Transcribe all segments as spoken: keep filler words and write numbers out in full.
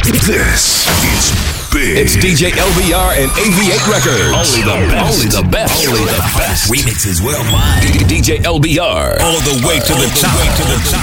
This is big. It's D J L B R and A V eight Records. Only the best. Only the best. Only the best. Remixes worldwide. D J L B R. All the way to the top. C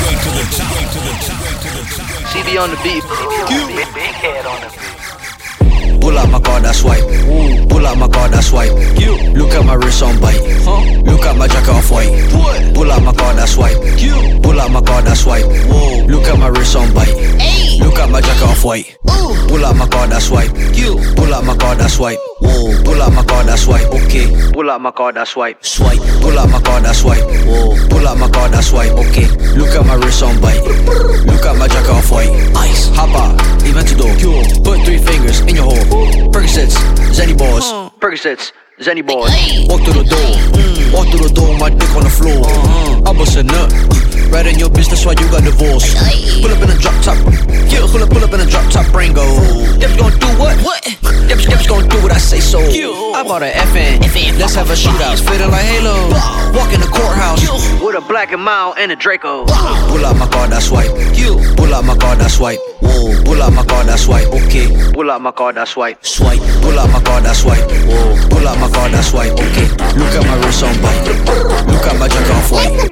B on the beat. Big head on the beat. Pull out my card, I swipe. Pull out my card, I swipe. Look at my wrist on bite. Look at my jacket off white. Pull out my card, I swipe. Pull out my card, I swipe. Look at my wrist on bite. Look at my jacket off white. Pull out my card, I swipe. Pull out my card, I swipe. Pull out my card, I swipe. Okay. Pull out my card, I swipe. Swipe. Pull out my card, I swipe. Pull out my card, I swipe. Okay. Look at my wrist on bite. Look at my jacket off white. Ice. Hop out. Event to door. Put three fingers in your hole. Percocets, Zenny balls. Percocets, Zenny balls. Walk through the door. Walk through the door, my dick on the floor. I bust a nut. Right in your business while you got divorced. Pull up in a drop top. Yeah, pull up, pull up in a drop top Rango. Deb's gonna do what? What? Deb's, Deb's gonna do what I say so. I bought an F N. Let's have a shootout. Fitting like Halo. Walk in the courthouse with a black and mild and a Draco. Pull out my card, I swipe. Pull out my card, I swipe. Pull out my card, I swipe. Okay. Pull out my card, I swipe. Swipe. Pull out my card, I swipe. Pull out my card, I swipe. Okay. Look at my wrist on bite. Look at my jacket off white.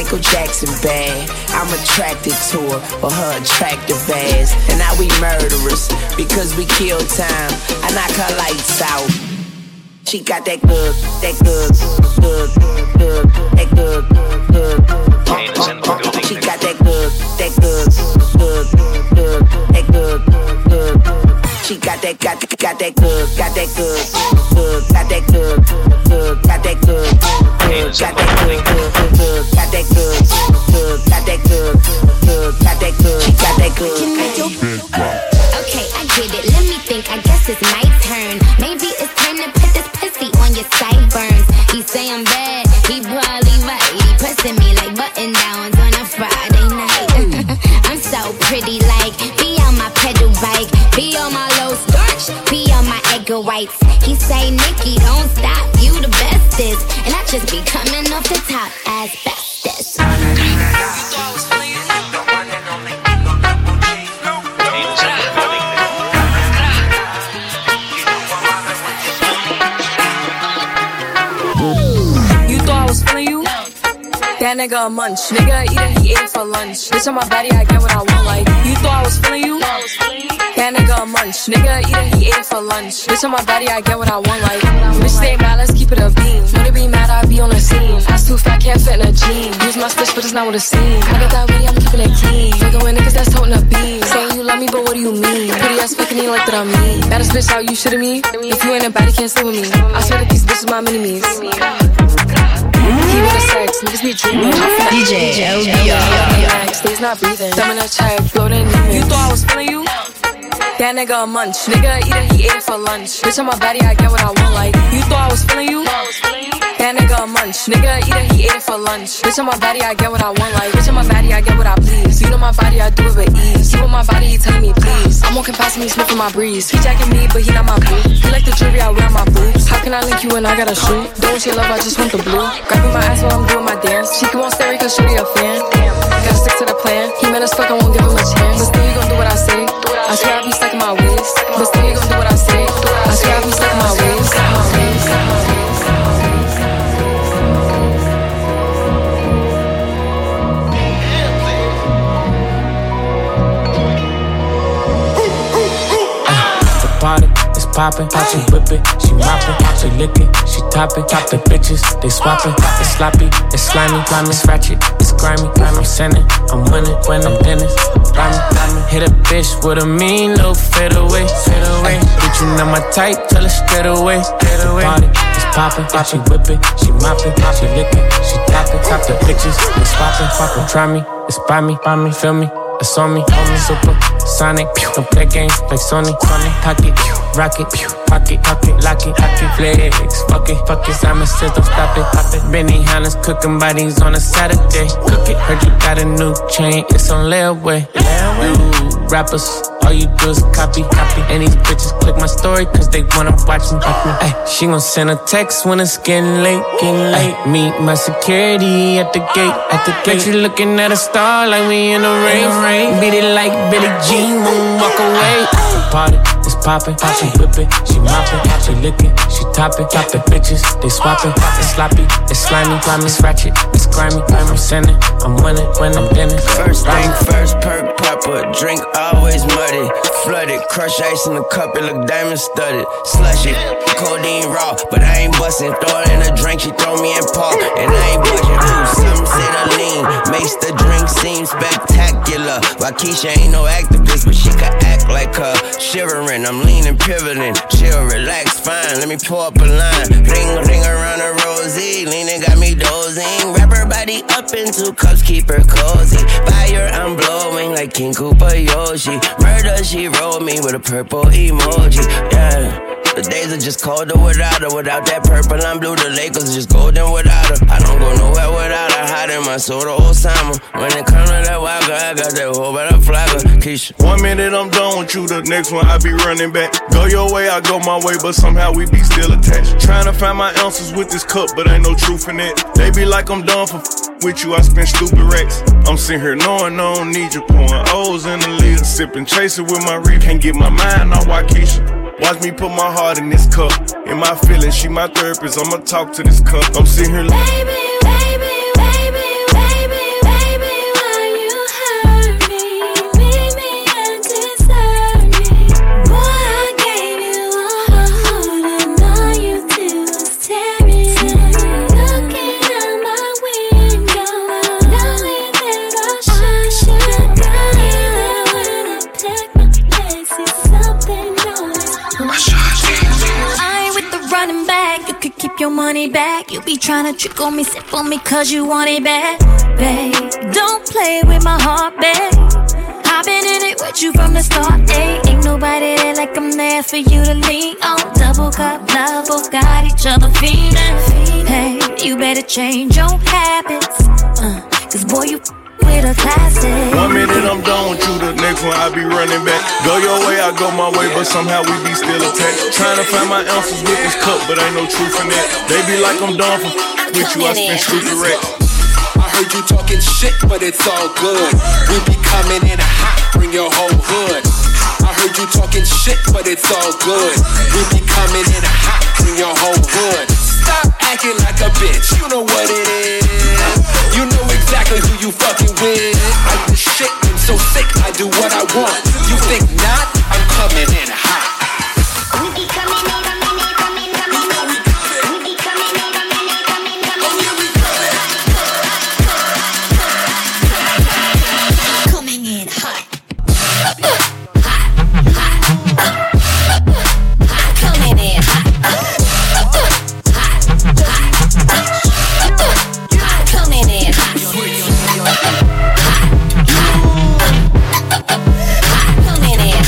Michael Jackson bad. I'm attracted to her for her attractive ass. And now we murderers because we kill time. I knock her lights out. She got that good, that good, good, good, that good, good. She got that good, that good, good, good, that good, good. She got that, got, got that good, got that good, good, got that good, good, got that good, good, got that good, good, good, got that good, good, got that good, good, got that good. She got that good. Okay, I get it. Let me think. I guess it's my turn. Maybe it's time to put this pussy on your sideburns. He say I'm bad. He probably right. He pressing me like button downs on a Friday night. I'm so pretty, like be on my pedal bike, be on my low starch, be on my egg whites. He say, Nikki, don't stop, you the bestest, and I just be coming off the top as bestest. You thought I was feeling you? That nigga a munch. Nigga eat it, he ate it for lunch. Bitch on my body, I get what I want. Like, you thought I was feeling you? That nigga a munch. Nigga eat it, he ate it for lunch. Bitch on my body, I get what I want. Like, bitch stay mad, let's keep it a beam. Wanna be mad, I be on the scene. Ass too fat, can't fit in a jean. Use my stitch, but it's not what it seems. I got that ready, I'm keeping it clean. Fucking with niggas that's toting a beam. Saying you love me, but what do you mean? Pretty ass fucking you like that I'm mean. Baddest bitch out, you shitting me? If you ain't a baddie, can't stay with me. I swear that these bitches my mini-me's. He with the sex, niggas be dreaming. D J L B R. Stays not breathing. Thumb in a check, floating. You thought I was feeling you? That nigga a munch. Nigga eat it, he ate it for lunch. Bitch on my body, I get what I want. Like, you thought I was feeling you? That nigga a munch. Nigga eat it, he ate it for lunch. Bitch on my body, I get what I want. Like, bitch on my body, I get what I please. You know my body, I do it with ease. You on my body, he telling me please. I'm walking past me, sniffing my breeze. He jacking me, but he not my boo. He like the jewelry I wear on my boobs. How can I link you when I got a shoe? Don't want your love, I just want the blue. Grabbing my ass while I'm doing my dance. She can want stare, cause shorty a fan. Gotta stick to the plan. He mad as fuck, I won't give him a chance. But still, you gon' do what I say. I swear I be stuck in my ways. But still, you gon' do what I say. I swear I be stuck in my ways. Party, it's poppin', she whip it, she moppin', she lick it, she top it, top the bitches, they swappin', it's sloppy, it's slimy, slimy, it's ratchet, it's grimy, grimy, sinning, I'm winning, when I'm Dennis, rhyming, rhyming, hit a bitch with a mean little fade away, fade away, bitch you know my type, tell her straight away, straight away, party, it's poppin', she whip it, she moppin', she lick it, she top it, top the bitches, they swappin', swappin', try me, it's by me, by me, feel me. It's on me, on me, super sonic. Don't play games like Sony, Sony. Pocket, rocket, pocket, pocket, lock it, lock it, flex. Fuck it, fuck it, Simon says don't stop it, pop it. Benny Hanna's cooking bodies on a Saturday. Cook it, heard you got a new chain, it's on layaway. You rappers, all you do is copy, copy. And these bitches click my story cause they wanna watch me. Ay, she gon' send a text when it's getting late, getting late. Meet my security at the gate, at the gate. You looking at a star like we in the rain. Beat it like Billie Jean, won't walk away. Party, it's poppin', she whip it, she moppin', she lick it, she top it, top the bitches, they swappin', it's sloppy, it's slimy, slimy, it's ratchet, it's grimy, grimy, sinning, I'm winning, when I'm Dennis. First thing first, perk popper, drink always muddy, flooded, crush ice in the cup, it look diamond studded, slushy, codeine raw, but I ain't bustin', throw it in a drink, she throw me in park, and I ain't budging, ooh, some say the lean, makes the drink seem spectacular. Waukesha ain't no activist, but she can act like her. Shivering, I'm leaning, pivoting. Chill, relax, fine. Let me pull up a line. Ring, ring around a rosy. Leaning, got me dozing. Wrap her body up in two cups, keep her cozy. Fire, I'm blowing like King Koopa Yoshi. Murder, she rolled me with a purple emoji. Yeah. The days are just colder without her. Without that purple, I'm blue. The Lakers just golden without her. I don't go nowhere without her. Hiding my soul to Osama. When it comes to that wild girl, I got that whole better flagger. Keisha. One minute I'm done with you, the next one I be running back. Go your way, I go my way, but somehow we be still attached. Trying to find my ounces with this cup, but ain't no truth in it. They be like I'm done for f- with you, I spend stupid racks. I'm sitting here knowing I don't need you, pouring O's in the lid, sipping, chasing with my reef. Can't get my mind on Waukesha. Watch me put my heart in this cup. In my feelings, she my therapist. I'ma talk to this cup. I'm sitting here like, baby, baby, baby, baby. I ain't with the running back. You could keep your money back. You be trying to trick on me, sip on me, cause you want it back. Babe, don't play with my heart, babe. I've been in it with you from the start, ayy. Ain't nobody there like I'm there for you to lean on. Double cup love, both got each other feeling. Hey, you better change your habits, uh, cause boy, you with a classic. One minute I'm done with you, the next one I be running back. Go your way, I go my way, but somehow we be still attached. Trying to find my answers with this cup, but ain't no truth in that. They be like I'm done for with you, I spend stupid racks. I heard you talking shit, but it's all good. We be coming in hot, bring your whole hood. I heard you talking shit, but it's all good. We be coming in hot, bring your whole hood. Stop acting like a bitch, you know what it is. You know exactly who you fucking with. I'm the shit, I'm so sick, I do what I want. You think not? I'm coming in hot. We be coming in, coming in, coming, coming in. We be coming in, coming in, coming, coming in. Coming in hot. Coming in hot. Coming in hot. Coming in.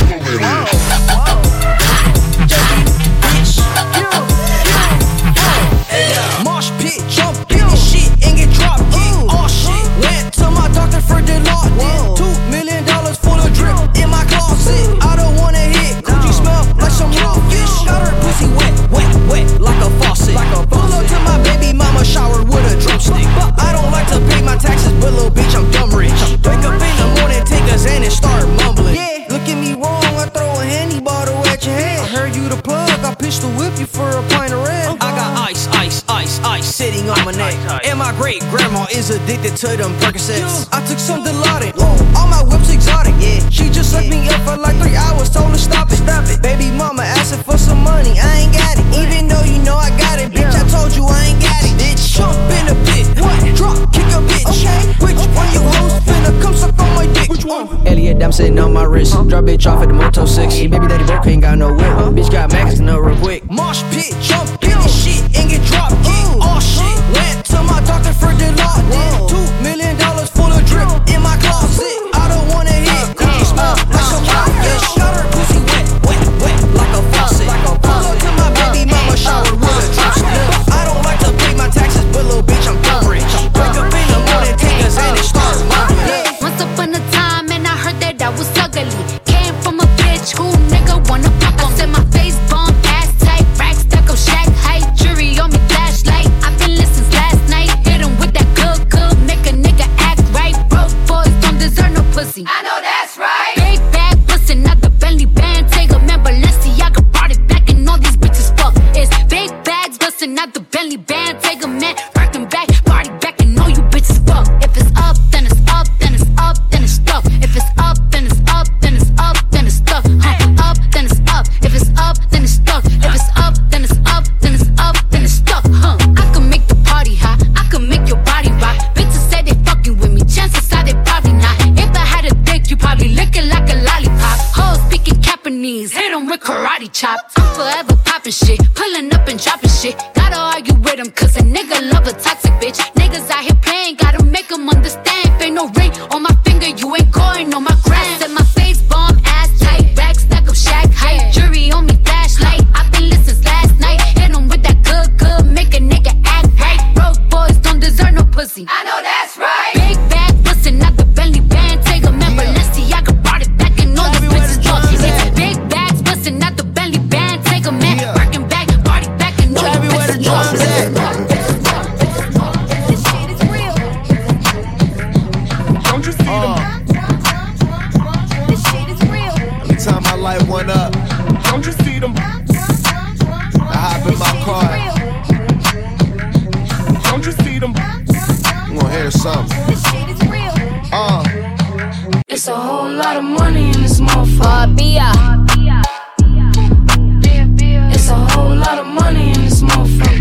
Mosh pit, jump in this shit and get drop kicked. Oh shit, went to my doctor for the law. Two million dollars full of drip in my closet. I don't wanna hit, coochie smell like some raw fish. Got her pussy wet, wet, wet like a faucet. Pull up to my baby mama shower with a drumstick. But I don't like to pay my taxes, but little bitch I'm dumb rich. Wake up in the morning, take a Xan and start mumbling. Yeah, look at me wrong, I throw a handy bottle at your head. I heard you the plug, I pistol whip you for a pint of red. I got ice, ice, ice, ice sitting on my neck. And my great grandma is addicted to them Percocets. I took some Dilaudid, all my whips exotic. Yeah, she just sucked me up for like three hours, told her stop it, stop it. Baby mama asking for some money, I ain't got it. Even though you know I got it, bitch, I told you I ain't got it. Bitch, jump in the pit, what? Drop, kick a bitch. Okay, which one you hoes finna come suck on my dick? Which one? Elliot, I'm sitting on my wrist. Drop bitch off at the Moto six. Baby daddy broke, ain't got no whip. Bitch got max to know real quick. Mosh pit, jump in this shit and get drop kicked. Oh shit, went to my doctor for the law. Two million dollars full of drip in my closet. I don't wanna hit, coochie smell like some hot fish. Got her pussy wet, wet, wet like a faucet. Pull up to my baby mama shower with a drumstick. I don't like to pay my taxes, but little bitch I'm dumb rich. Wake up in the morning, take a Xan and start mumbling. Once upon a time, and I heard that I was ugly. Came from a bitch who nigga wanna fuck on. Said my face bomb, ass tight, rack stuck up, shack height, jury on me, flashlight. I've been listening last night, hit him with that good, good, make a nigga act right. Broke boys don't deserve no pussy. I know that's right. Big bag pussy, not the Bentley band. Take a man, Balenciaga brought it back, and all these bitches fuck. It's big bags bustin', not the Bentley band. Take a man, rockin' back, party back, and all you bitches fuck. If it's up, then it's up, then it's up, then it's stuck. If it's up, then it's up, then it's up, then it's stuck. Huh? Up, then it's up. If it's up, then it's stuck. If it's up, then it's up, then it's up, then it's stuck. Huh? I can make the party hot, I can make your body rock. Bitches say they fucking with me, chances are they probably not. If I had a dick, you probably lick it like a lollipop. Hoes speaking Japanese, hit 'em with karate chops. I'm forever popping shit, pulling up and dropping shit. Gotta argue with 'em, cause a nigga love a toxic bitch. Niggas out here playing, gotta make 'em understand. If ain't no ring on my finger, you ain't going on my gram. Said my face bomb, ass tight, back stack up, shack height, jury on me, flashlight. I've been listening last night, hit 'em with that good, good, make a nigga act right. Broke boys don't deserve no pussy. I know that's right. Big bag pussy, not the Bentley band. Take a man, Balenciaga brought it back, and all these bitches fuck. It's big bags pussy, not the Bentley band. Take a man, working back, party back, and all these bitches fuck. Don't you see them? This shit is real. Every time I light one up, don't you see them? I hop in my car. Don't you see them? You gon' hear something. This shit is real. Uh. It's a whole lot of money in this motherfucker. It's a whole lot of money in this motherfucker.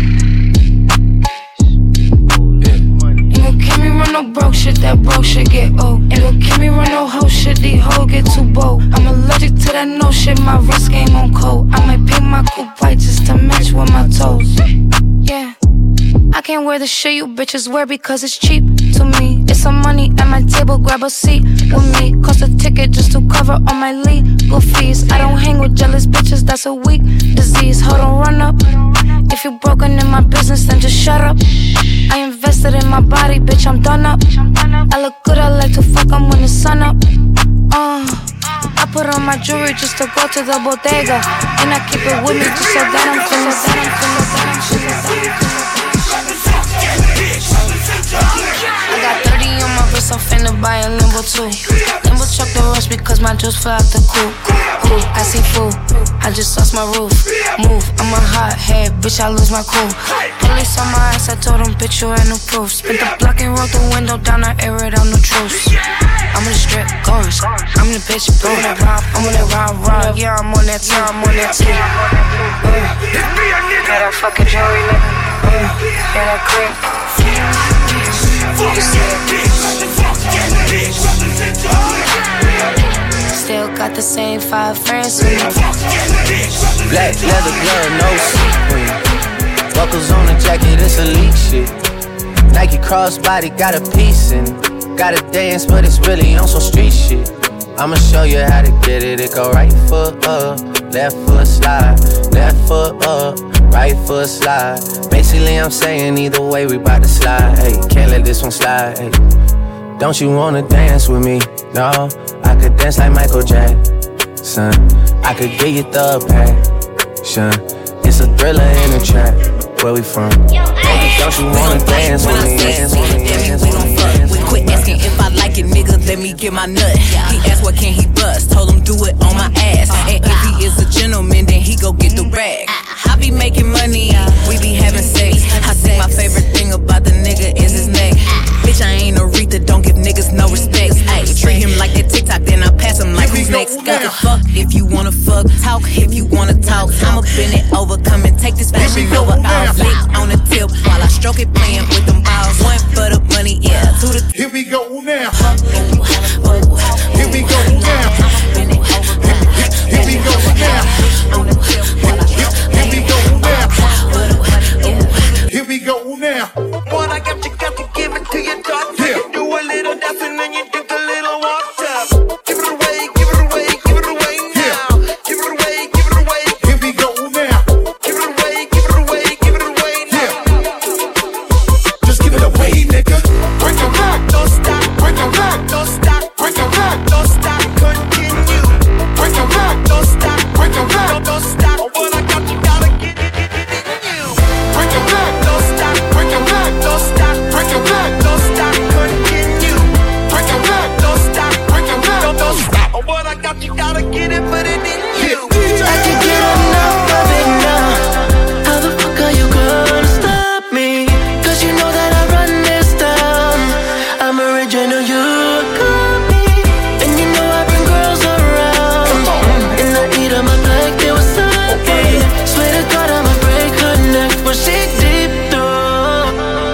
Ain't gon' keep me run no broke shit, that broke shit get old. Ain't gon' keep me run no hoe shit, these hoes get too bold. I'm allergic to that no shit, my wrist game on cold. I might can't wear the shit you bitches wear because it's cheap to me. It's some money at my table, grab a seat with me. Cost a ticket just to cover all my legal fees. I don't hang with jealous bitches, that's a weak disease. Hold on, run up. If you broken in my business, then just shut up. I invested in my body, bitch, I'm done up. I look good, I like to fuck 'em when the sun up. Uh, I put on my jewelry just to go to the bodega, and I keep it with me just so that I'm feeling, that I'm feeling, that I'm feeling, that I'm feeling. I got thirty on my wrist, I'm finna buy a Lambo too. Lambo truck the rush because my juice fell out the coop. Ooh, I see food, I just lost my roof. Move, I'm a hot head, bitch, I lose my cool. Police on my ass, I told them, bitch, you ain't no proof. Spit the block and roll the window down, I air it out, no truth. I'm in the strip, goers, I'm the bitch, bro. I'm on that ride, ride, yeah, I'm on that time, I'm on that too. Uh, yeah, that fucking jewelry, nigga. Uh, yeah, that crib. Still got the same five friends with me. Black leather glove, no sequin. Buckles on the jacket, it's elite shit. Nike crossbody got a piece in it. Gotta dance, but it's really on some street shit. I'ma show you how to get it. It go right foot up, left foot slide, left foot up, right foot slide. Basically, I'm saying either way, we bout to slide. Hey, can't let this one slide. Hey, don't you wanna dance with me? No, I could dance like Michael Jackson. I could get you the passion. It's a thriller in a track. Where we from? Baby, don't you wanna dance with me? Dance with me, dance with me, dance with me. Quit asking if I like it, nigga, let me get my nut. He asked what can he bust, told him do it on my ass. And if he is a gentleman, then he go get the rag. I be making money, we be having sex. I think my favorite thing about the nigga is his neck. Bitch, I ain't Aretha, don't give niggas no respect. Ay, treat him like that TikTok, then I pass him like who's next. Got the fuck if you wanna fuck, talk if you wanna talk. I'ma bend it over, come and take this fashion over. I'll flick on the tip while I stroke it, playing with them balls. One for the money, yeah, two the. Here we go now. Here we go now. Here we go now. Here we go now. Here we go now. What I got, you got to give it to your dog. Yeah. Do a little dance and then you do a little walk up. Give it away, give it away, give it away now. Yeah. Give it away, give it away. Here we go now. Give it away, give it away, give it away now. Yeah. Just give it away, nigga. Break the rock, don't stop. Break the rock, don't stop. Break the rock, don't stop. Continue. Break the rock, don't stop. Break the rock, don't, don't stop. What I got, you gotta get it in you. Break the rock, don't stop. Break the rock, don't stop. Break the rock, don't stop. Continue. Break the rock, don't stop. Break the rock, don't, don't stop. What I got, you gotta get it, put it in you. I can get enough of it now. How the fuck are you gonna stop me? Cause you know that I run this town. I'm original, you got me. And you know I bring girls around. In the heat of my black, they was sucking. Swear to God I'ma break her neck, but she deep though.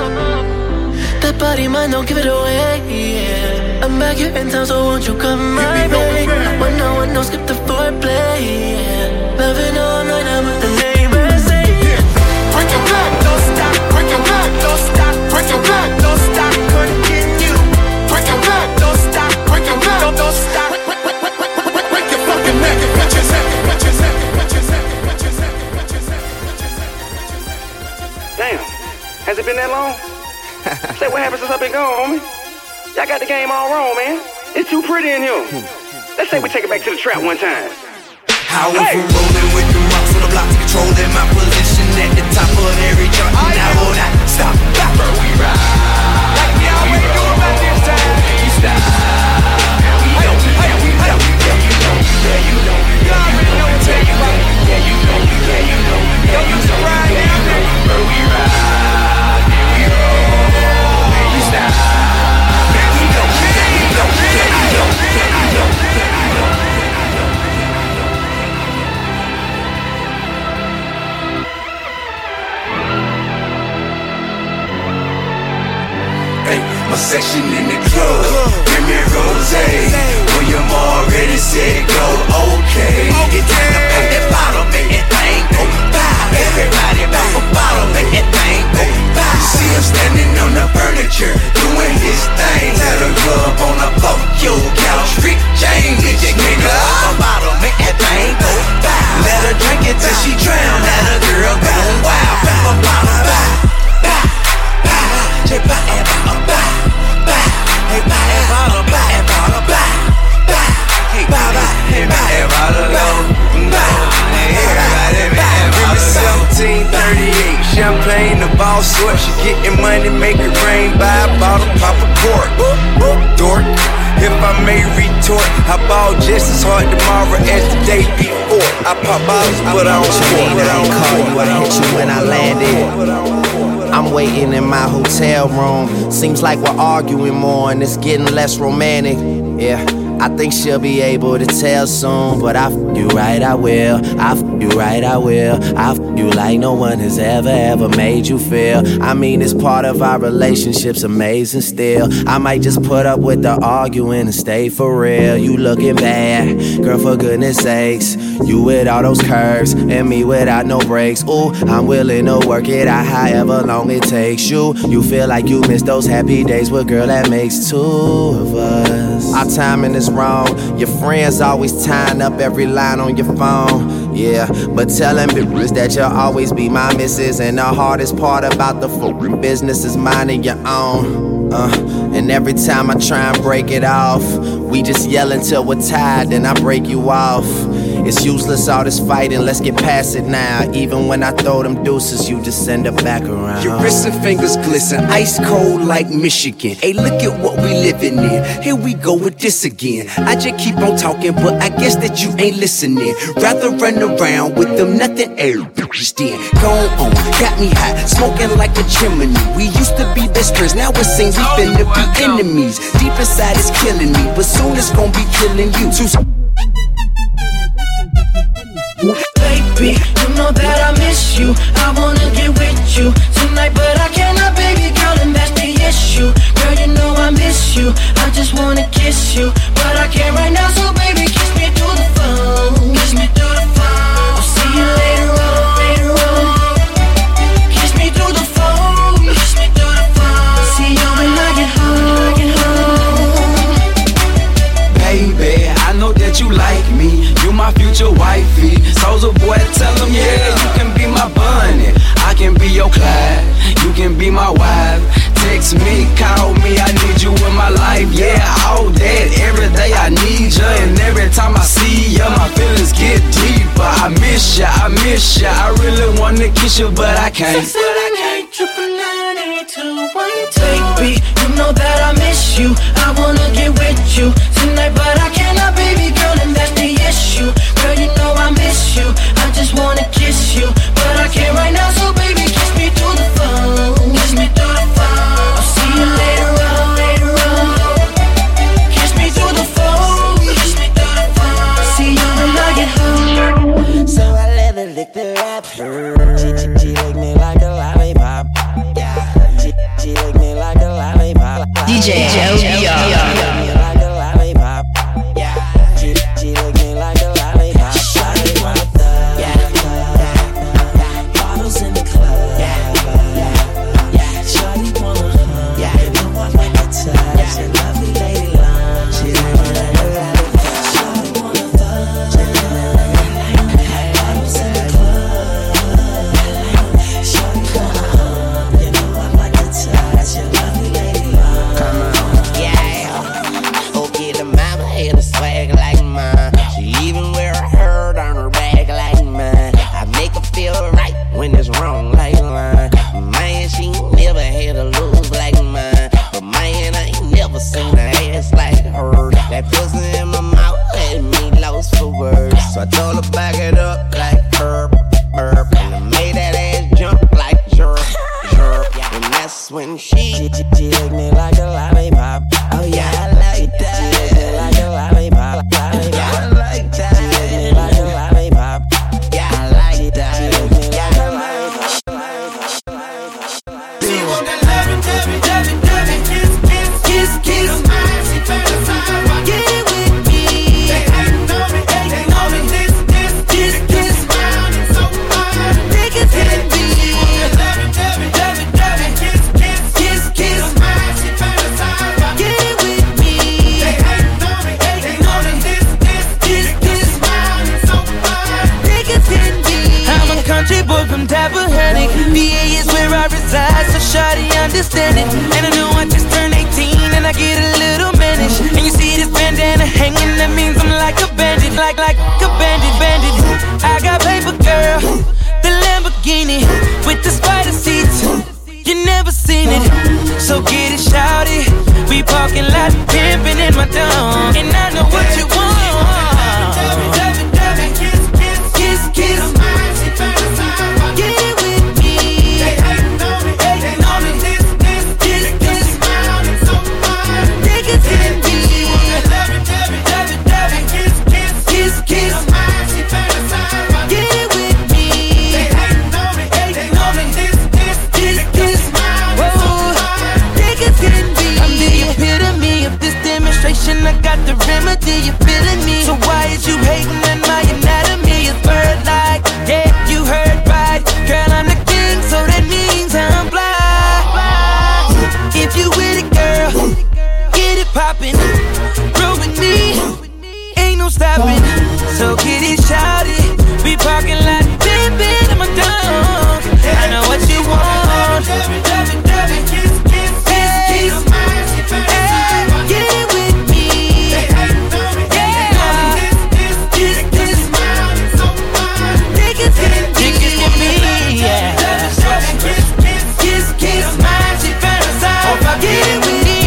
That body mine, don't give it away, yeah. I'm back here in town, so won't you come my way? When no one knows, skip the foreplay, yeah. Loving all night, I'm with the neighbors, say, yeah. Break the rock, don't stop. Break the rock, don't stop. Break the rock, don't stop. Continue. Break the rock, don't stop. Break the rock, don't, don't stop. Break your fucking neck, put your neck, put your neck, put your neck, put your neck, put your neck, put your neck. Damn, has it been that long? Say what happened since I've been gone, homie? Y'all got the game all wrong, man. It's too pretty in here. Let's say we take it back to the trap one time. I went from rolling with the rocks on the block to controlling my position at the top of every chart. And I will not stop. Bro, we ride. Like we always do about this time. We stop. And we don't. And we don't. Yeah, you know. Yeah, you know. Yeah, you know. Yeah, you know. Yeah, you know. Yeah, you know. Yeah, you know. Yeah, you know. Bro, we ride. And we roll. And we stop. And we don't. Yeah, you know. Yeah, you know. Yeah, you know. My section in the club, give me rose. William already said go, okay. It's time to pop that bottle, make that thing go by. Everybody pop a bottle, make that thing go by. See a champagne of all sorts. She getting money, make it rain. Buy a bottle, pop a cork. Dork. If I may retort, I ball just as hard tomorrow as the day before. I pop bottles, but I don't score. I ain't call you, I hit you when I landed. I'm waiting in my hotel room. Seems like we're arguing more and it's getting less romantic. Yeah, I think she'll be able to tell soon. But I f you right, I will. I f you right, I will. I f you like no one has ever, ever made you feel. I mean, it's part of our relationship's amazing still. I might just put up with the arguing and stay for real. You looking bad, girl, for goodness sakes. You with all those curves and me without no breaks. Ooh, I'm willing to work it out however long it takes you. You feel like you missed those happy days with girl that makes two of us. Our timing is wrong. Your friends always tying up every line on your phone. Yeah, but tell them bitches that you'll always be my missus. And the hardest part about the f***ing business is minding your own. Uh, and every time I try and break it off, we just yell until we're tired, then I break you off. It's useless all this fighting, let's get past it now. Even when I throw them deuces, you just send it back around. Your wrists and fingers glisten, ice cold like Michigan. Hey, look at what we living in. Here we go with this again. I just keep on talking, but I guess that you ain't listening. Rather run around with them nothing air bitches then. Go on, got me hot, smoking like a chimney. We used to be best friends, now it seems we finna be enemies. Deep inside it's killing me, but soon it's gonna be killing you too. Baby, you know that I miss you. I wanna get with you tonight, but I cannot, baby girl, and that's the issue. Girl, you know I miss you. I just wanna kiss you, but I can't right now, so baby, kiss me through the phone. Kiss me through the phone. I'll see you later on, later on. Kiss me through the phone. Kiss me through the phone. See you when I get home, get home. Baby, I know that you like me. You my future wifey. Soulja boy, tell them, yeah, you can be my bunny. I can be your Clyde. You can be my wife. Text me, call me, I need you in my life. Yeah, all that, every day I need you. And every time I see you, my feelings get deeper. I miss ya, I miss ya. I really wanna kiss you, but I can't. Baby, you know that I miss you. I wanna get with you tonight, but I cannot, baby girl, and that's the issue. Girl, you know I miss you. I just wanna kiss you, but I can't right now, so baby, kiss me through the phone. Kiss me through the phone. I'll see you later on, later on. Kiss me through the phone. Kiss me through the phone. See you when I get home. So I let her lick the rapper. She, she, she lick me like a lollipop. Yeah, she, she lick me like a lollipop. D J L B R. Like a lollipop. Yeah, she, she lick me like a lollipop. Lollipop. Yeah, bottles in the club. Yeah, yeah, yeah. Shawty wanna hug. Yeah, you know I like the touch. She lovely lady love. She lick me like a lollipop. Shawty wanna fuck. She lick me like a lollipop. Bottles in the club. Shawty wanna hug. You know I like the touch. She lovely lady love. Come on, yeah. Okay, the mama had a swag like mine. She even wear a hurt on her back like mine. I make her feel right when it's wrong like mine. Man, she never had a lose like mine. But man, I ain't never seen her ass like her. That pussy in my mouth had me lost for words. So I told her back it up like herb, herb. And I made that ass jump like jerk, jerk. And that's when she, she, she, she licked me like a lollipop. Oh yeah, I like that. She licked me like a lollipop. Yeah, I like that. She licked me like a lollipop. Yeah, I like that. She licked me like a lollipop. She want that loving, loving, loving, loving, kiss, kiss, kiss, kiss. She fantasize about getting with me. They hating on me, hating on me. This, this, kiss, kiss. Smiling so fine, they can hit me. She want that loving, loving, loving, loving, kiss, kiss, kiss, kiss. She fantasize about getting with me. They hating on me, hating on me. This, this, kiss, kiss. Smiling so fine, they can hit me. I'm a country boy from Tappahannock. V A is where I reside, so shawty understand it. And I know I just turned eighteen and I get a little mannish. And you see this bandana hanging, that means I'm like a bandit, like like a bandit, bandit. I got paper, girl, the Lamborghini with the spider stopping. So kitty shout it. We parking lot, baby, I'm a dog. I know what you want. Kiss, kiss, kiss, get it with me. Yeah. Kiss, kiss, take it to me. Yeah. Kiss, kiss, she fantasize. Get it with me.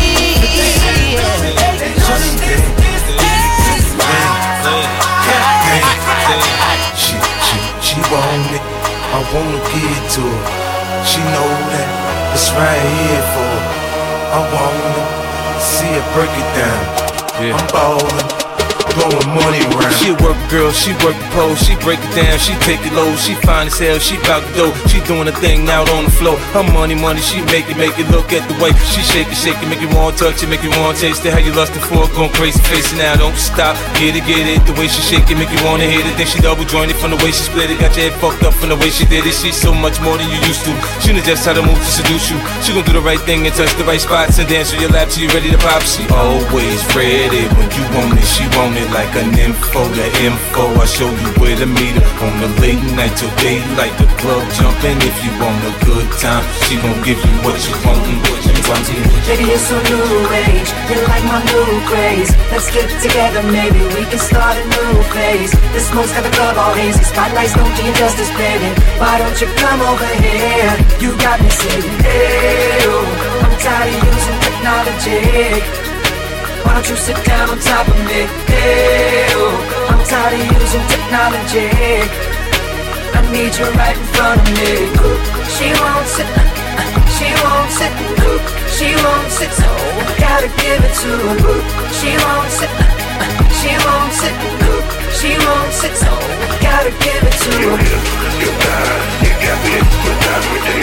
She, she, she want it. I wanna give it to her. She know that it's right here for her. I wanna see her break it down. Yeah. I'm ballin', blowing money around. She a work girl, she work the pole, she break it down, she take it low, she fine as hell, she bout the dough, she doing a thing out on the floor. Her money, money, she make it, make it. Look at the way she shake it, shake it, make you want to touch it, make you want to taste it. How you lustin' for it, going crazy, face it now, don't stop. Get it, get it, the way she shake it, make you wanna hit it. Then she double jointed from the way she split it, got your head fucked up from the way she did it. She's so much more than you used to. She knows just how to move to seduce you. She gon' do the right thing and touch the right spots and dance on your lap till you ready to pop. She always ready when you want it, she want it like an info, the info. I show you where to meet her on the late night till daylight. The club jumping if you want a good time. She gon' give you what you want and what you want. Baby, it's a new age. You like my new craze. Let's get together, maybe we can start a new phase. The smoke's got the club all hazy. Spotlights don't do you justice, baby. Why don't you come over here? You got me saying, hey, oh, I'm tired of using technology. Why don't you sit down on top of me? Hey, oh, I'm tired of using technology. I need you right in front of me. She won't sit, she won't sit, she won't sit, so I gotta give it to her. She won't sit, she won't sit, she won't sit, so I gotta give it to her. You got it, you got it, you got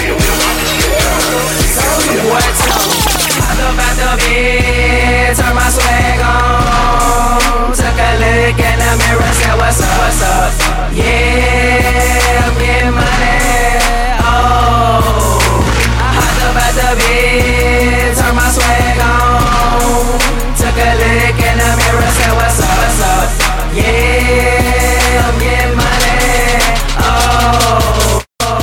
it, what's up? Hop up out the bed, turn my swag on. Took a look in the mirror, said what's up, what's up? Yeah, I'm getting money. Oh, I hopped up out the bed, turn my swag on. Took a look in the mirror, said what's up, what's up? Yeah, I'm getting money. Oh.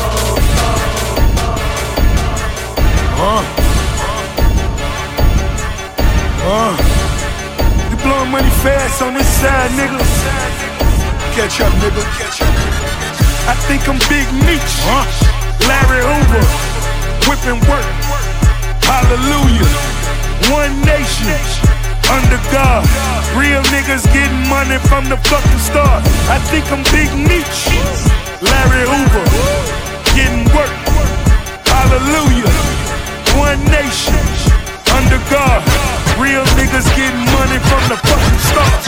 Uh, you blowing money fast on this side, nigga. Catch up, nigga. Catch up. I think I'm Big Meech, huh? Larry Hoover, whipping work. Hallelujah. One nation, under God. Real niggas getting money from the fucking start. I think I'm Big Meech, Larry Hoover, getting work. Hallelujah. One nation, under God. Real niggas getting money from the fucking start.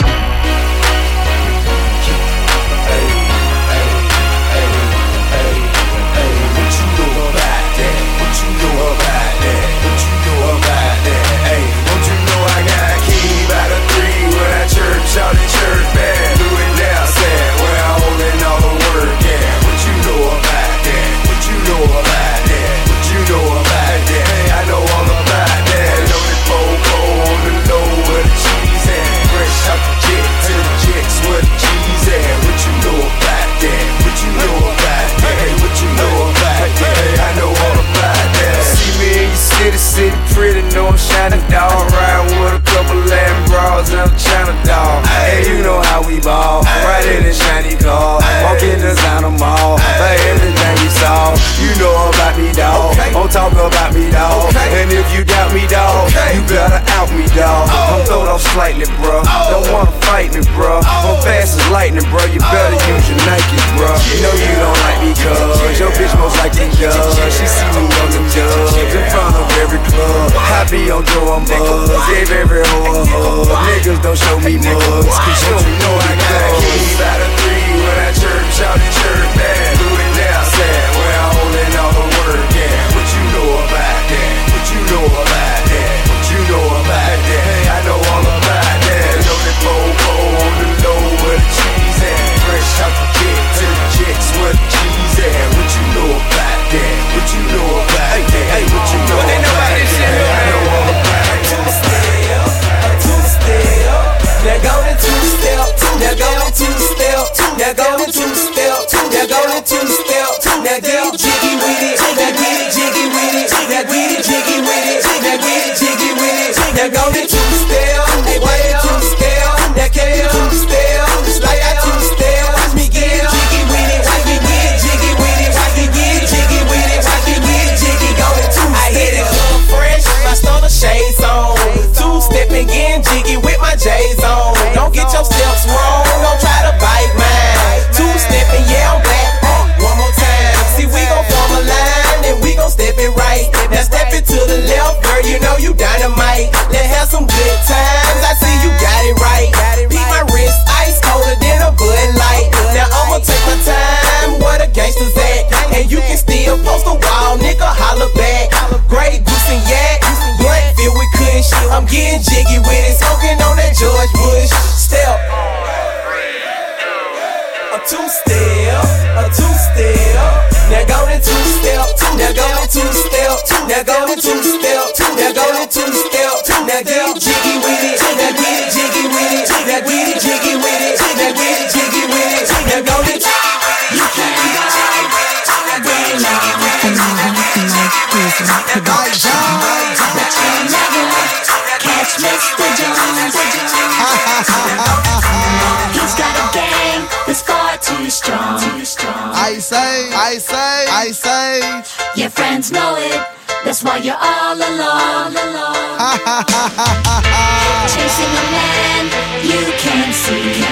Hey, hey, hey, hey, hey, what you know about that? What you know about that? What you know about that? Hey, don't you know I got a key by the three when I church out in church band? Do it now, sad, where I holding all the work, yeah. What you know about that? What you know about that? What you know about that? Hey, I know all about that. Loaded Popo on the low where the cheese at. Fresh out the jet to the jets where the cheese at. What you know about that? What you know about that? Hey, what you know about that? Hey, I know all about that. See me in your city, city pretty, know I'm shining dog. Riding with a couple Latin bras and I'm China dog. Hey, you know how we ball. Right in the shiny car. Walk in the designer mall. For everything you saw, you know about me, dog. Don't talk about me, dog. And if you doubt me, dog, you better out me, dog. I'm throwed off slightly, bro. Don't wanna fight me, bro. I'm fast as lightning, bro. You better use your Nike, bro. You know you don't like me, cuz your bitch most likely does. She see me on them dubs in front of every club. I be on Joe, I'm buzz. Gave every hoe a hug. Niggas don't show me mugs, cause you don't know I got a key by the three when I church out in church band. Do it now, sad, where I holding all the work, yeah. What you know about that? What you know about that? What you know about that? Hey, I know all about that. Loaded Popo on the low where the cheese at. Fresh out the jet to the jets where the cheese at. What you know about that? What you know about that? Hey, what you know about that? I know all about that. Two step, two step. Now go to two step. Now it jiggy with it. Now get it jiggy with it. Now get it jiggy with it. Now get it jiggy with it. Now go to two step. Hey, why you two step? Now can you two step? Slide out two step. Watch me get jiggy with it. Watch me get jiggy with it. Watch me get jiggy with it. Watch me get jiggy. Go to two step. I hit it up fresh. My stunner shades on. Two stepping, getting jiggy with my J's on. Don't get your steps wrong. Don't try to bite mine. Two stepping, yeah, I'm back. Uh, one more time. See, we gon' form a line and we gon' step it right. Now step it to the left, girl. You know you dynamite. Let's have some good times. I see you got it right. Beat my wrist, ice colder than a Bud Light. Now I'ma take my time. Where the gangsters at? And you can still post a wall, nigga. Holla back. Grey goose and yak. Blunt filled with kush. I'm getting jiggy with it. Smoking on that George Bush. Step. A two step. A two step. Now go to two step. Now go to two step. Now go to two step. Now go to two step. Now get jiggy with it. Now get jiggy with it. Now get jiggy with it. Now get jiggy with it. Now go to you can't ride all day long. But you'll never catch Mister Jones. He's got a gang that's far too strong. I say, I say, I say. Your friends know it, that's why you're all alone. Chasing a man you can't see.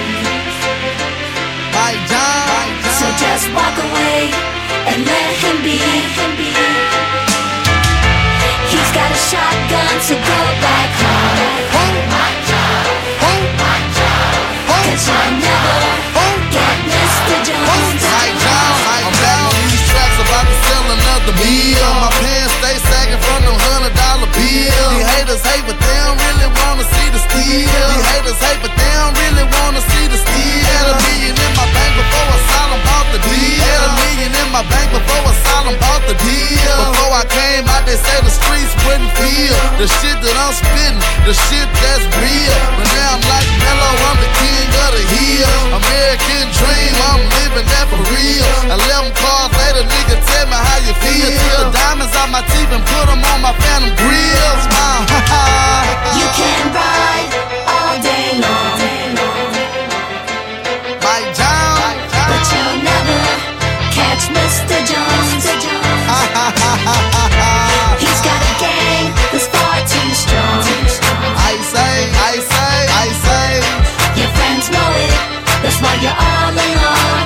My John. So just walk away and let him be. He's got a shotgun to go back home. Cause you'll never get Mister Jones. I'm back on these tracks about to sell another meal. My pants stay sagging from them hundred dollar bills. These haters hate but they don't really wanna see the steal. These haters hate but they don't really wanna see the steal. Had a million in my bank before Asylum bought the deal. Had a million in my bank before Asylum bought the deal. Before I came out they say the streets wouldn't feel the shit that I'm spitting, the shit that's real. But now I'm like Mello, I'm the king of the hill. American dream, I'm living that for real. Eleven cars later, nigga, tell me how you feel. The diamonds out my teeth and put them on my Phantom grills. You can ride all day long. My John. But you'll never catch Mister Jones. He's got a gang that's far too strong. I say, I say, I say. Your friends know it, that's why you're all alone.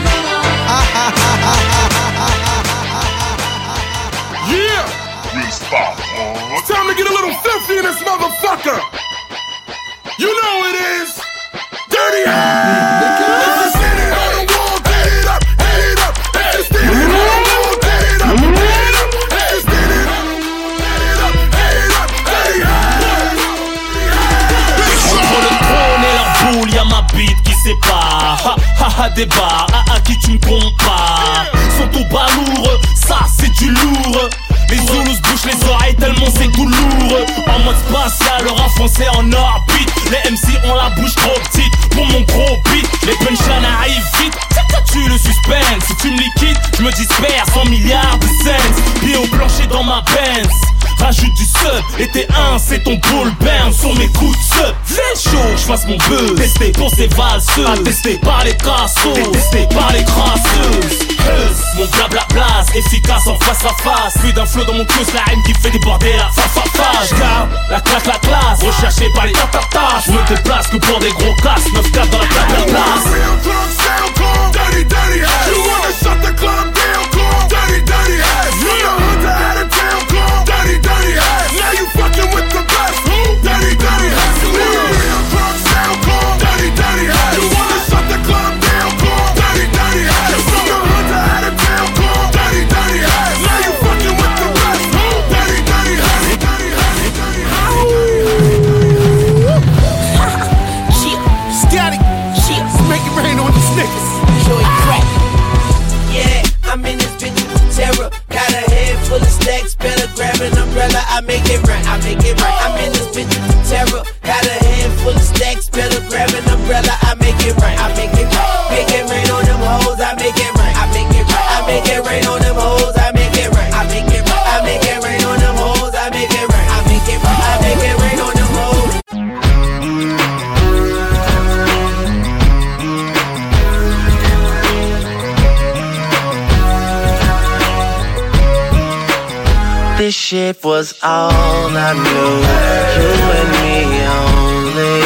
Yeah! It's time to get a little filthy in this motherfucker! You know it is! Dirty ass! If you're standing on the wall, get it up, get it up! If you're standing on the wall, get it up, get it up! If you're standing on the wall, get it up, get it up! Dirty ass! Entre le trône et la boule, y'a ma bite qui sépare. Ha ha ha débat, à à qui tu me compares. Sont au bas lourd, ça c'est du lourd. Les Zoulous bouchent les oreilles tellement c'est tout lourd. En mode spatial, le rap français en orbite. Les M C ont la bouche trop petite pour mon gros beat. Les punchlines arrivent vite, ça tue le suspense. Si tu me liquides, je me disperse en milliards de cents. Pieds au plancher dans ma Benz. Rajoute du sub, et t'es un, c'est ton bull burn sur mes coups de sub. Fais chaud, j'fasse mon buzz. Testé pour ces valseuses, attesté par les cassos, détesté par les crasseuses. Heuse, mon blabla place, efficace en face à face. Plus d'un flow dans mon cul, la rime qui fait déborder la fa fa fa. J'garde la claque, la classe, recherché par les tatatas. J'me déplace que pour des gros casses, neuf quatre dans la claque, la place. Dirty, dirty ass. You wanna shut the club down, call dirty, dirty ass. You're the hunter out of town, call dirty, dirty ass. Now you fucking with the best, dirty, dirty ass. You want a real drunk sound, call dirty, dirty ass. You wanna shut the club down, call dirty, dirty ass. You're the hunter out of town, call dirty, dirty ass. Now you fucking with the best, dirty, dirty ass. Static, make it rain on these niggas. Show it crack. Yeah, I'm This shit was all I knew. You and me only.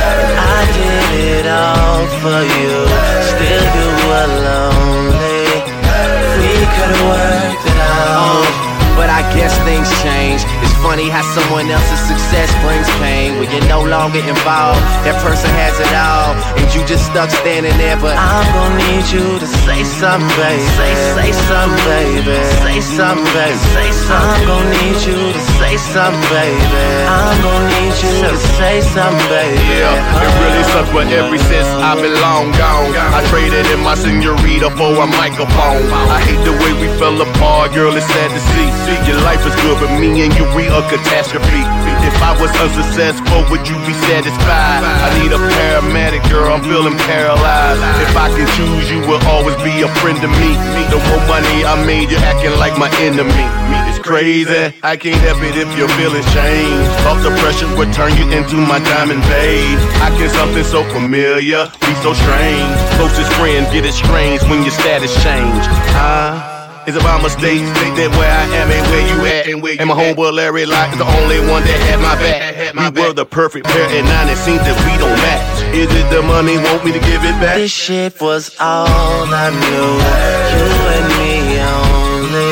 I did it all for you. Still you were lonely. We could've worked it out, but I guess things change. It's funny how someone else's success brings pain. When you're no longer involved, that person has it all, and you just stuck standing there. But I'm gonna need you to say something, baby. Say, say something, baby. Say something, baby. Say something. I'm gonna need you to say something, baby. I'm gonna need you to say something, baby. Yeah, it really sucks, but ever since I've been long gone, I traded in my senorita for a microphone. I hate the way we fell apart, girl, it's sad to see. Your life is good, but me and you, we a catastrophe. If I was unsuccessful, would you be satisfied? I need a paramedic, girl, I'm feeling paralyzed. If I can choose, you will always be a friend to me. The more money I made, you're acting like my enemy. It's crazy, I can't help it if your feelings change. Off the pressure would turn you into my diamond babe. I can something so familiar, be so strange. Closest friend get estranged when your status change. Ah. It's about mistakes, think that where I am ain't where you at. And my homeboy Larry Locke is the only one that had my back. We were the perfect pair, and now it seems that we don't match. Is it the money, want me to give it back? This shit was all I knew. You and me only.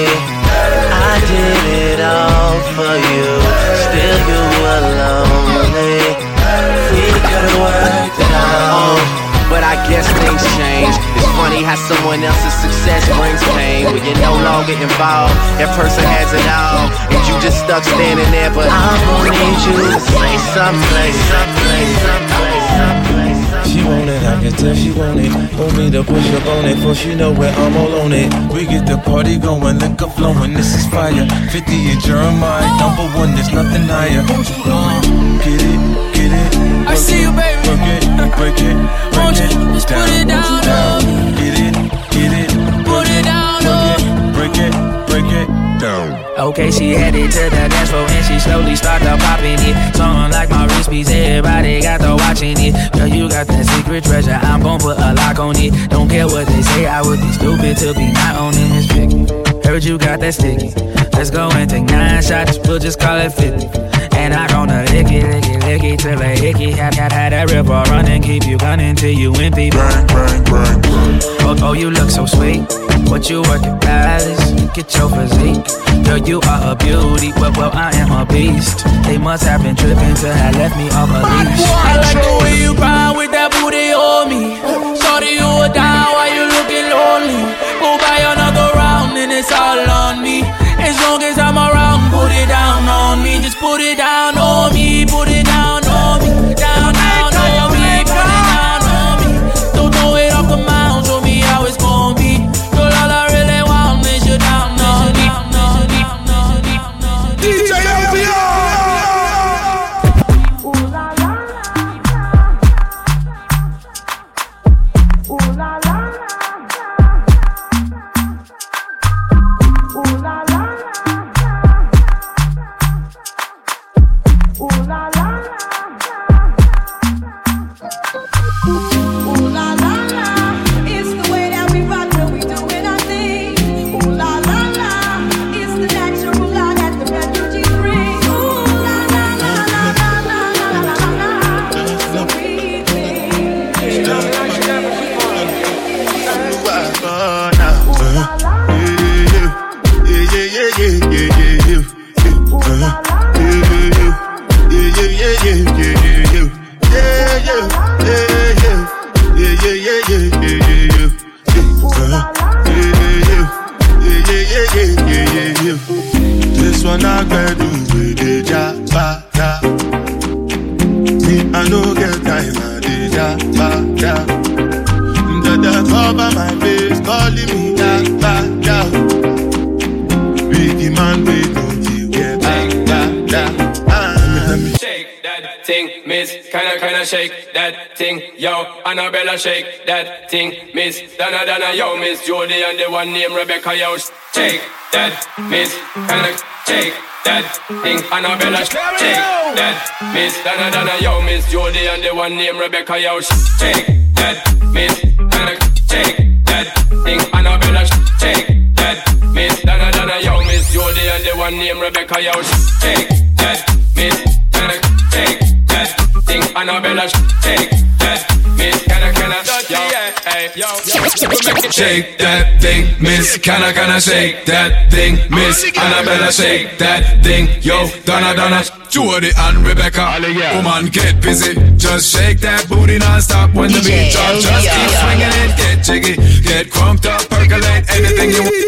I did it all for you. Still you were lonely. We could've worked it out, but I guess things change. It's funny how someone else's success brings pain. When you're no longer involved, that person has it all, and you just stuck standing there. But I'm gonna need you to say something, something, something, something. She want it, I can tell she want it. Want me to push up on it, for she know where I'm all on it. We get the party going, liquor flowing, this is fire. fifty and Jeremiah, number one, there's nothing higher. Uh, get it, get it. I see you, baby. Break it, break it, break it. Just put it down, down. Get it, get it. Put it down, break it, break it down. Okay, she headed to the dance floor and she slowly started popping it. Something like my wrist piece, everybody got to watching it. Girl, you got that secret treasure, I'm gon' put a lock on it. Don't care what they say, I would be stupid to be not owning this picky. Heard you got that sticky. Let's go and take nine shots, we'll just call it fifty. And I gonna lick it, lick it, lick it till a hickey. Had, had, had that river running, keep you gunning till you empty. Bang, bang, bang, bang. Oh, oh, you look so sweet. What you working palace? Get your physique. Girl, you are a beauty, but well, I am a beast. They must have been tripping to have left me off a leash. I like the way you grind with that booty on me. Shorty, you were down while you looking lonely. Go buy another round and it's all on me. As long as I'm around, put it down on me. Just put it down on me. Put it down on me. Down, down on me. Put it down on me. Don't throw it off the mound. Show me how it's gonna be. Girl, all I really want is you down on me. D J L V R. Ooh la la. Ooh la la. Ooh la la. Ooh la la. Ooh la la la. It's the way that we rock when we doing our thing. Ooh la la la. It's the natural law that the refugees bring. Ooh la la la la la la la la la. So we This one I gotta do with the jabba. Me, I no get time, I the jabba. The cover my face, calling me jabba. Biggie man, wait don't you get back, back, back. Shake that thing, miss. Kinda, kinda shake that thing, yo. Annabella, shake that thing, miss. Donna, Donna, yo, Miss Jody, and the one named Rebecca, yo. Shake that, miss. Kinda shake that thing, Annabella, shake that, miss. Donna, Donna, yo, Miss Jody, and the one named Rebecca, yo. Shake that, miss. Kinda shake that thing, Annabella, shake that, miss. Donna, Donna, yo, Miss Jody, and and the one named Rebecca. Yo, shake that, miss, can I shake that thing? Annabella, shake that, miss, can I, can I, yo, hey, yo, yo. Shake that thing, miss, can I, can I shake that thing, miss, Annabella, shake that thing, yo, Donna, Donna. Jody and Rebecca, woman get busy. Just shake that booty non-stop when the beat drop. Just keep swinging it, get jiggy, get crunked up, percolate anything you want.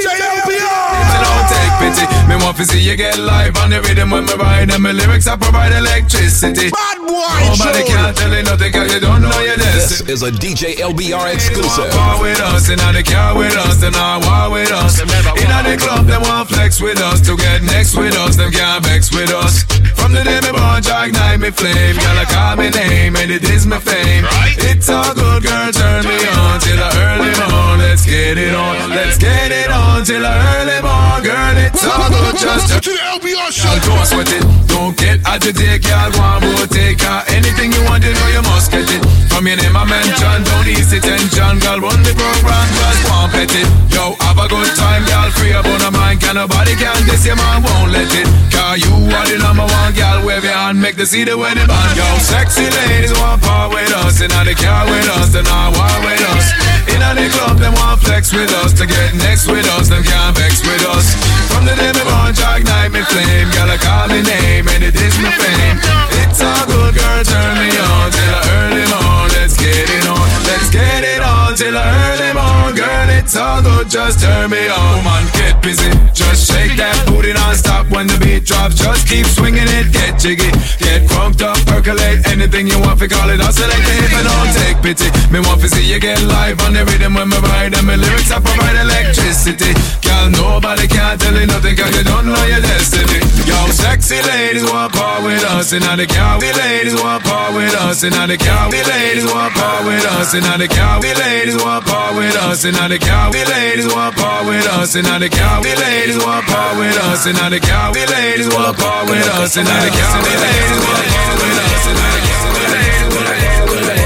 Don't take pity. Me want to see you get live on the rhythm when me ride, and my lyrics I provide electricity. Nobody can tell you nothing 'cause you don't know your destiny. This is a D J L B R exclusive. War with us, in the car with us, they not war with us. In the club, they want flex with us. To get next with us, them can't vex with us. From the day me born, Jack ignite me flame. Girl, I call me name, and it is my fame. It's all good, girl, turn me on till the early morn. Let's get it on, let's get it on till the early morn. Girl, it's all good, just to the L B R show. Don't sweat it, don't get agitated, girl, one more take her. Anything you want, you know you must get it. From your name I mention, don't ease the tension. Girl, run the program, just one pet it. Yo, have a good time, girl, free up on the mind. Can nobody can this, your man won't let it. Cause you are the number one, girl, wave your hand, make the see the wedding band. Yo, sexy ladies want part with us. In the car with us, they not war with us. In the club, they want flex with us. To get next with us, them can't vex with us. From the day me born, Jack ignite me flame. Girl, I call me name, and it is my fame. It's all good, girl, turn me on till the early morn. Let's get it on, let's get it on till the early morn. Girl, it's all good, just turn me on. Woman, get busy, just shake that booty non-stop when the beat drops. Just keep swinging it, get jiggy, get crunked up, percolate anything you want, we call it oscillate. If I don't take pity, me want to see you get live on the rhythm when me ride, and my lyrics I provide electricity. Girl, nobody can tell you nothing 'cause you don't know your destiny. Yo, sexy ladies want part with us, and the car, the ladies want part with us, and the car, the ladies want part with us, and the car, the ladies want part with us, and the car, the ladies want part with us, and the car, the ladies want part with us, and the car, the ladies want part with us, and the car, the ladies want part with us, and the car, the ladies want part with us.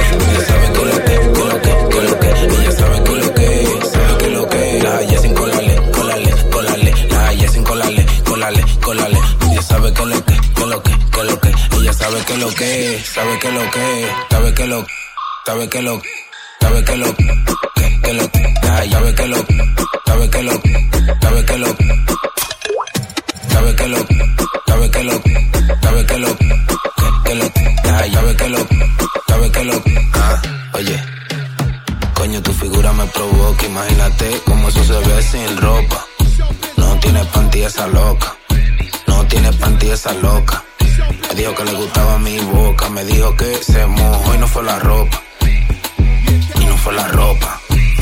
Ella sabe que lo que, sabe que lo que, la haya sin colale, colale, colale, la haya sin colale, colale, colale. Ella sabe que lo que, que lo que, que lo que, ella sabe que lo que, sabe que lo que, sabe que lo, sabe que lo, sabe que lo, que, que lo, la sabe que lo, sabe que lo, sabe que lo, sabe que lo, sabe que lo, sabe que lo, que, que lo, la sabe que lo, sabe que lo, ah, oye. Coño, tu figura me provoca, imagínate cómo eso se ve sin ropa. No tiene panty esa loca, no tiene panty esa loca. Me dijo que le gustaba mi boca, me dijo que se mojó y no fue la ropa. Y no fue la ropa.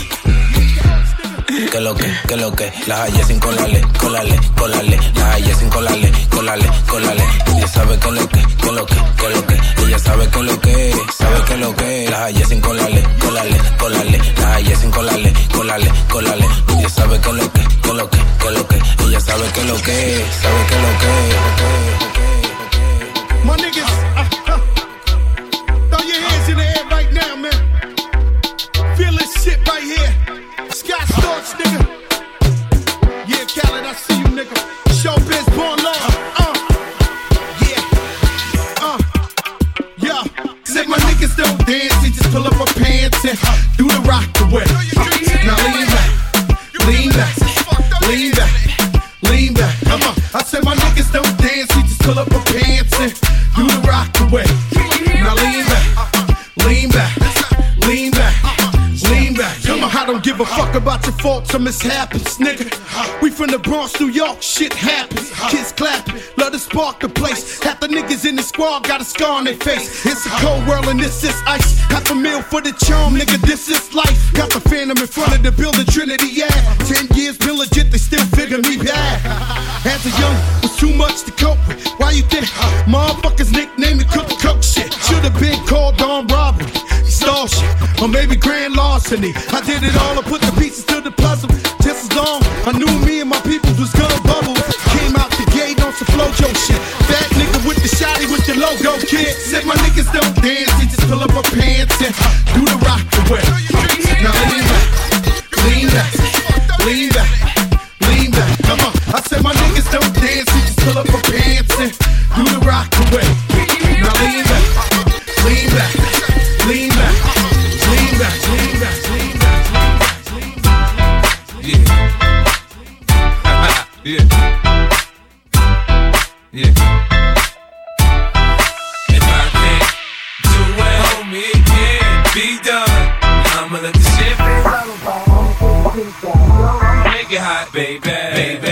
Que lo que, que lo que, las hallé sin colale, colale, colale. Las hallé sin colale, colale, colale. Ella sabe que lo que, que lo que, que lo que. Ella sabe que lo que, sabe que lo que. Las hallé sin colale, colale, colale. Las hallé sin colale, colale, colale. Ella sabe que lo que, que lo que, que lo que. Ella sabe que lo que, sabe que lo que. My niggas, uh, uh, throw your hands in the air right now, man. Feel this shit right here. Scott Storch, nigga. Yeah, Khaled, I see you, nigga. Showbiz, born law. Uh, yeah. Uh, yeah. Say my niggas don't dance, they just pull up my pants and do the rock away. Now lean back, lean back, lean back, lean back. Come on. I said my niggas don't dance, they just pull up my pants and do the rock away. Now lean back, lean back, lean back, lean back. Come on. I don't give a fuck about your faults or mishaps, nigga. We from the Bronx, New York, shit happens. Kids clapping, love to spark the place. Half the niggas in the squad got a scar on their face. It's a cold world and this is ice. Half a meal for the charm, nigga, this is life. Got the Phantom in front of the building, Trinity, yeah. Ten years been legit, they still figure me bad. As a young, was too much to cope with. Why you think motherfuckers nickname me Cook the Coke shit? Should've been called on robbery, stall shit, or maybe grand larceny. I did it all, I put the pieces to the puzzle. Just as long, I knew me and my people was gonna bubble. Came out the gate on some flojo shit. That nigga with the shotty with the logo kid. Said my niggas don't dance, they just pull up my pants and do the rock away. Now lean back, lean back, lean back, lean back. Come on, I said my niggas don't dance, Yeah. Yeah. If I can't do it, homie, it can't be done. Now I'ma let the shit make it hot, baby, baby.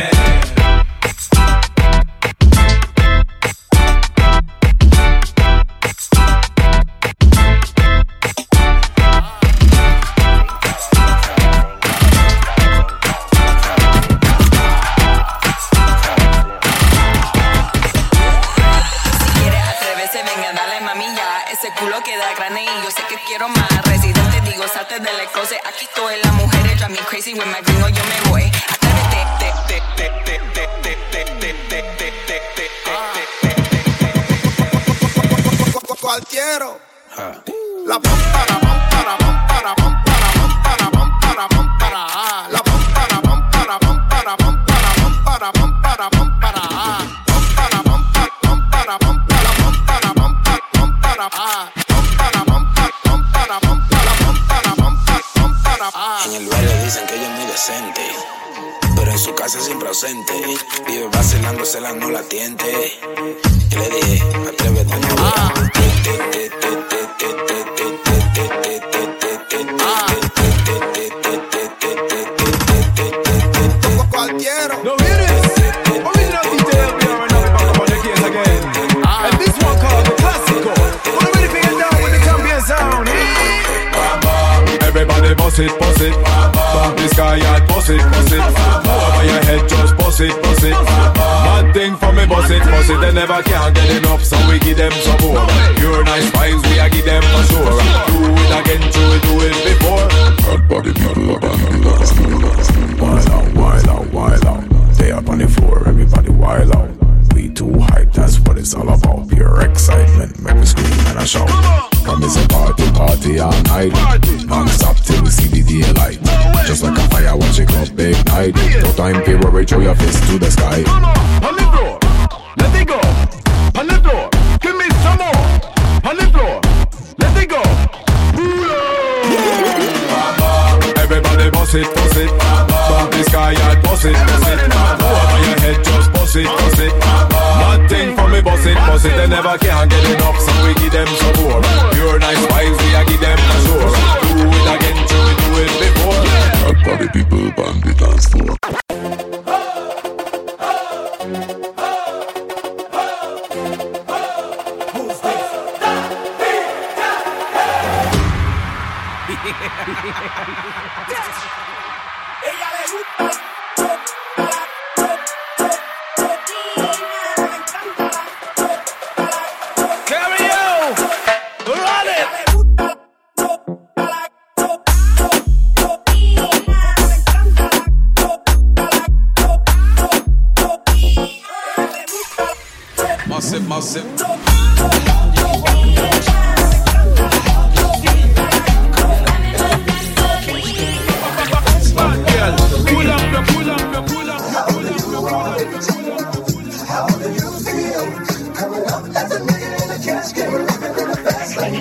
Quiero más, residente, digo, salte del closet. Aquí estoy, las mujeres drive me crazy. With my gringo yo me voy. Atrévete, te, te, te, te, te, te, te, te, te, te, te, te. Cualquiera. La pom para pom para pom para pom para pom para pom para pom para la pom para pom para pom para pom para pom para pom para pom para pom para pom pom para pom para pom para pom pom para En el barrio dicen que ella es muy decente, pero en su casa siempre ausente. Vive vacilándosela, no la tiente. Yo le dije, atrévete, no ah. Cualquiera. No, it is. Original detail, we are now back up on the case again. Ah. And this one called the Classico. We're ready to get down with the champion sound. Everybody boss it, boss it. Bump this guy out, boss it, boss it. Over your head, just boss it, boss it. Bad thing for me, boss it, boss it. They never can get enough, so we give them some more. Pure nice vibes, we a give them for sure. Do it again, do it, do it before. Hot body, people, wild out, wild out, wild out. They up on the floor, everybody wild out. We too hype, that's what it's all about. Pure excitement, make me scream and I shout. Come is a party, party all night. Non-stop till we see the daylight. Just like a fire, watch it up, big night. No time to worry, throw your fist to the sky. On the floor, let it go. On the floor, give me some more. On the floor, let it go. Everybody boss it, boss it. Bump this guy out, boss it, boss it. Over your head, just boss it, boss it. Nothing for me, boss it, boss it. They never can get enough, so we give them some more. Pure nice vibes, we a give them for sure. Do it again, do it, do it before. Hot body people, band the dance floor. Ella le gusta. Carry on, run it. Massive, massive. Pull up, pull up, pull up, pull up, pull up. How do you feel? Coming up as a nigga in the cash game, living in the fast lane.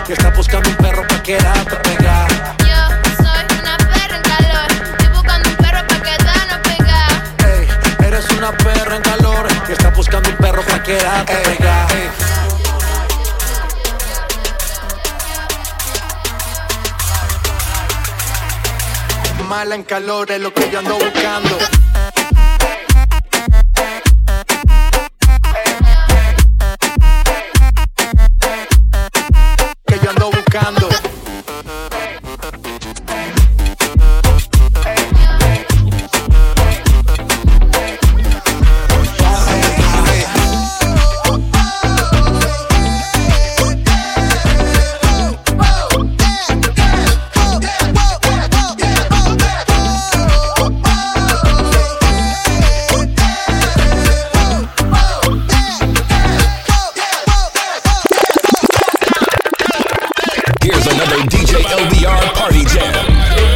que está buscando un perro pa' quedarte pegada. Yo soy una perra en calor, estoy buscando un perro pa' quedarnos pegada. Ey, eres una perra en calor, que está buscando un perro pa' quedarte pegada. Mala en calor es lo que yo ando buscando. Que yo ando buscando. D J L B R Party Jam.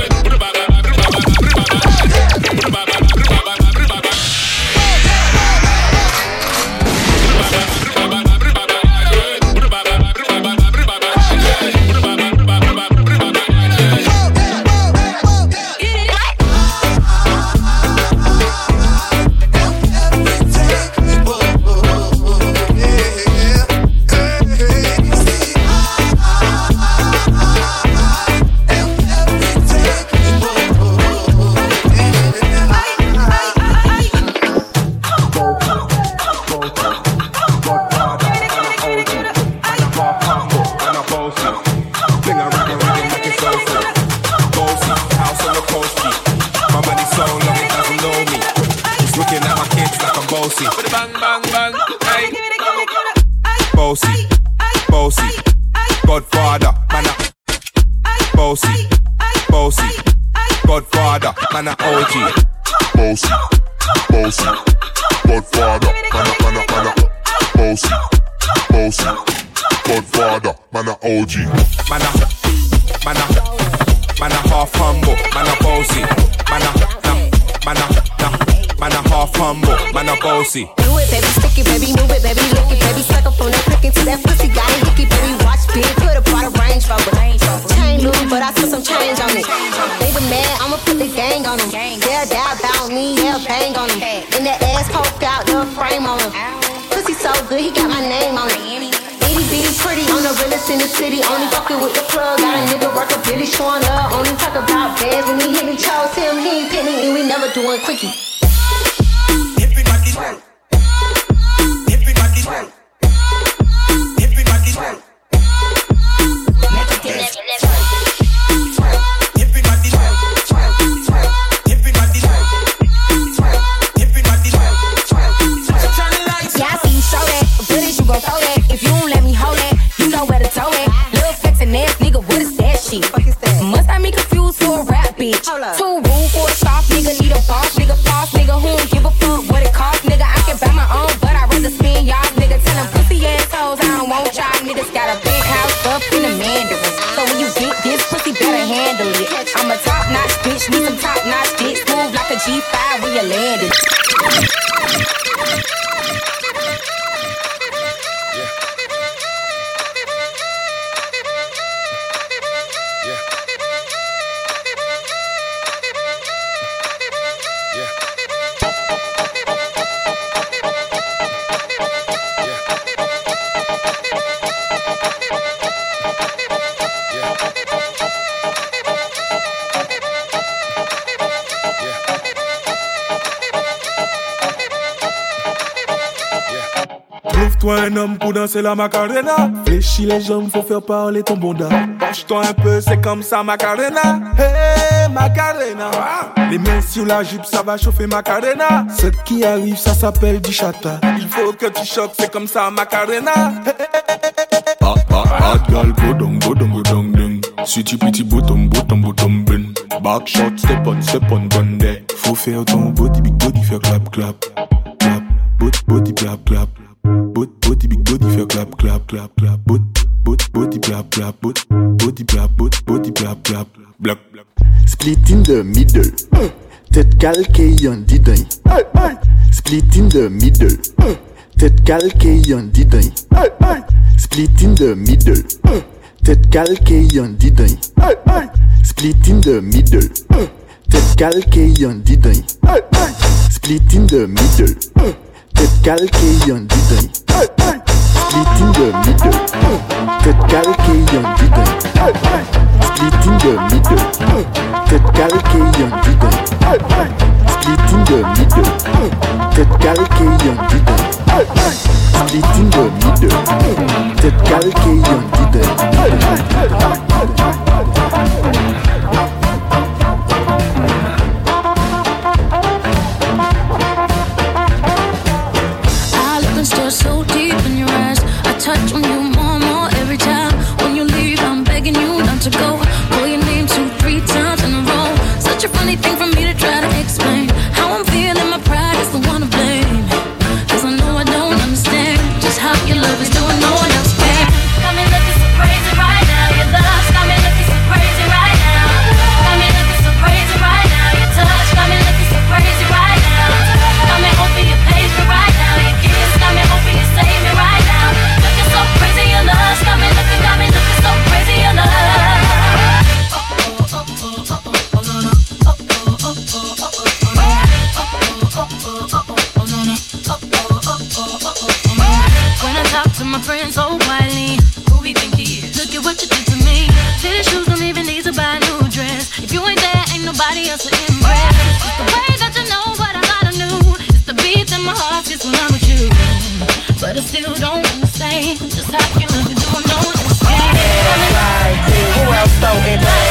Bossy, bossy, Godfather, man a bossy, bossy, Godfather, man a O G. Bossy, bossy, Godfather, man a man a man a bossy, bossy, Godfather, man a O G. Man a, man a, man a half humble, man a bossy, man a, man a, man a half humble, man a bossy. Do it, baby, stick it, baby, move it, baby, lick it, baby, suck up on that cookie to that pussy, got it, hickey, baby, watch big, put a part of Range Rover. Chain loose, but I put some change on it. They the man, I'ma put the gang on them. They'll die about me, they'll bang on them. And that ass poke out the frame on him. Pussy so good, he got my name on it. Itty bitty pretty, on the realest in the city. Only fucking with the plug, got a nigga work a Billy showing up. Only talk about bands when he hit me, chose him, he ain't pick me, and we never doing quickie. Everybody right. Everybody right. Everybody right. If you don't let me hold it, you know where to throw it. Little flexin' ass nigga, what is that shit? Must have me confused for a rap bitch. Too rude for a soft nigga, need a boss nigga, boss nigga who don't give a fuck what it cost, nigga. I can buy my own, but I'd rather spend y'all nigga. Tell them pussy assholes I don't want y'all niggas. Got a big house up in the Mandarin, so when you get this pussy, better handle it. I'm a top notch bitch, need some top notch dick, smooth like a G five when you landed. Trouve-toi un homme pour danser la Macarena. Fléchis les jambes, faut faire parler ton bonda. Penche-toi un peu, c'est comme ça Macarena. Hey Macarena. Les mains sur la jupe, ça va chauffer Macarena. Ce qui arrive, ça s'appelle du chata. Il faut que tu choques, c'est comme ça Macarena. Ah ah ah, gal, go down, go down, go down, down. Sweetie pretty bottom, bottom, bottom, bun. Back shot, step on, step on, bundle. Faut faire ton body, big body, faire clap, clap. Clap, body, body, clap, clap. Body, body, big body, faire clap, clap, clap, clap. Body, body, body, clap, clap. Body, body, clap, body, body, clap, clap. Black, black. Split in the middle. Tête calquée, y'en dit d'un. Split in the middle. Tête calquée, y'en dit d'un. Split in the middle. Tête calquée y'en dit d'un. Split in the middle. Tête calquée y'en dit d'un. Split in the middle. Tête calquée y'en dit d'un. Split in the middle. Tête calquée y'en dit d'un. Split in the middle. Tête calquée y'en dit d'un. Split in the middle. Tête calquée y'en dit d'un. Split in the middle. Tête calquée y'en dit d'un. I look and stare so deep in your eyes. I touch on you more and more every time. When you leave, I'm begging you not to go. Call your name two, three times in a row. Such a funny thing for me to try to explain. How I'm feeling, my pride is the one to blame. Cause I know I don't understand just how your love is doing, no one else can. Got me looking so crazy right now. Your love's got me looking so crazy right now. Got me looking so crazy right now. Your touch got me looking so crazy right now. Got me hoping you page me right now. Your kiss got me hoping you save me right now. Looking so crazy, your love's got me looking, got me looking so crazy, your love. When I talk to my friends so quietly, who we think he is? Look at what you did to me. Fitted shoes don't even need to buy a new dress. If you ain't there, ain't nobody else to impress. It's the way that you know what I gotta do. It's the beat in my heart gets when I'm with you. But I still don't understand just how you look and do no one else can. Who else though in